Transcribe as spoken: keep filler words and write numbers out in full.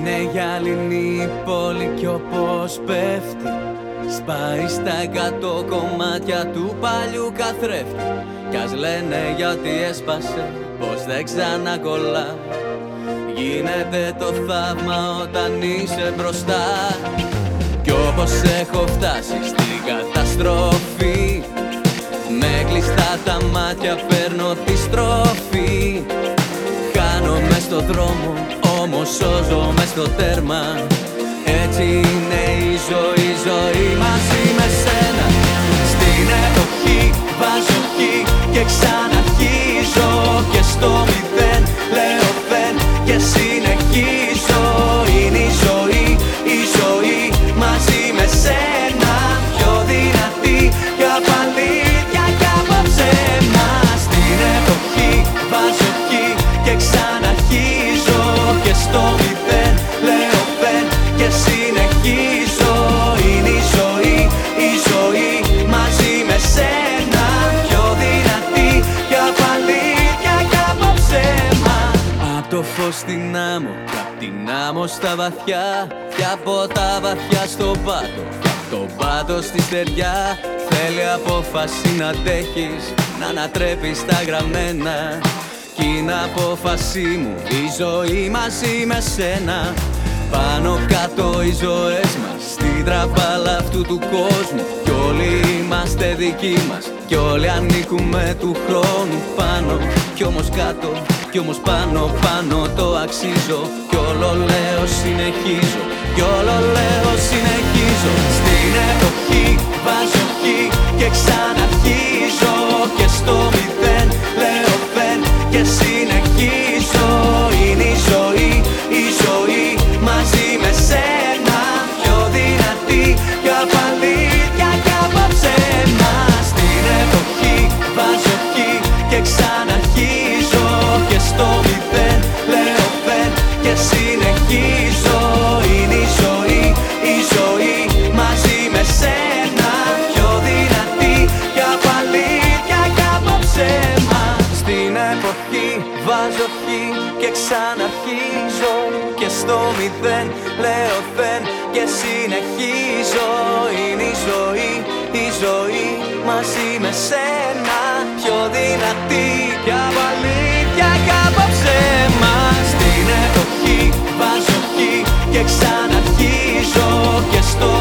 Είναι γυάλινη η πόλη κι όπως πέφτει σπάει στα εκατό κομμάτια του παλιού καθρέφτη. Κι ας λένε γιατί έσπασε πως δεν ξανακολλά, γίνεται το θαύμα όταν είσαι μπροστά. Κι όπως έχω φτάσει στην καταστροφή, με κλειστά τα μάτια παίρνω τη στροφή. Χάνομαι στο δρόμο, όμως σώζομαι στο τέρμα. Έτσι είναι η ζωή, ζωή μαζί με σένα. Στην εποχή βάζω χ και ξαναρχίζω, και στο μηδέν λέω δεν και συνεχίζω. Είναι η ζωή, η ζωή μαζί με σένα, πιο δυνατή για παλίδια κι από ψέμα. Στην εποχή βάζω χ και ξαναρχίζω, και στο μηδέν λέω δεν και συνεχίζω. Είναι η ζωή, η ζωή μαζί με σένα, πιο δυνατή για παλίδια κι από ψέμα. Απ' το φως στην άμμο, κι απ' την άμμο στα βαθιά, κι από τα βαθιά στο πάτο, κι απ' το πάτο στη στεριά. Θέλει απόφαση να αντέχεις, να ανατρέπεις τα γραμμένα. Κι είναι απόφαση μου η ζωή μαζί με σένα. Πάνω κάτω οι ζωές μας στην τραπάλα αυτού του κόσμου, κι όλοι είμαστε δικοί μας, κι όλοι ανήκουμε του χρόνου. Πάνω κι όμως κάτω, κι όμως πάνω, πάνω το αξίζω. Κι όλο λέω συνεχίζω, κι όλο λέω συνεχίζω. Στην εποχή βάζω χ και ξαναρχίζω, και στο μηδέν λέω δεν και συνεχίζω. Είναι η ζωή, η ζωή μαζί με σένα, πιο δυνατή για παλίδια κι από ψέμα. Στην εποχή βάζω χ και ξαναρχίζω, και στο μηδέν λέω δεν και συνεχίζω. Είναι η ζωή, η ζωή μαζί με σένα, πιο δυνατή για παλίδια κι από ψέμα. Στην εποχή βάζω χ και ξαναρχίζω, και στο μηδέν λέω δεν και συνεχίζω. Είναι η ζωή, η ζωή μαζί με σένα, πιο δυνατή για παλίδια κι από ψέμα. Στην εποχή βάζω χ και ξαναρχίζω, και στο